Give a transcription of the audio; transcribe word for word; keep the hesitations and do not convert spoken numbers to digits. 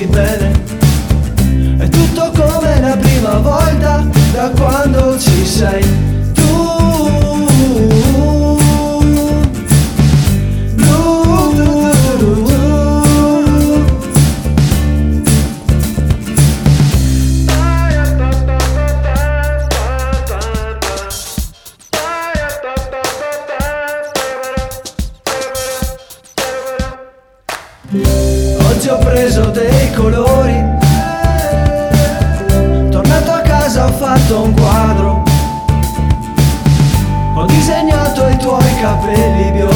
bene. È tutto come la prima volta, da quando ci sei tu. Oggi ho preso dei colori, tornato a casa ho fatto un quadro, ho disegnato i tuoi capelli biondi.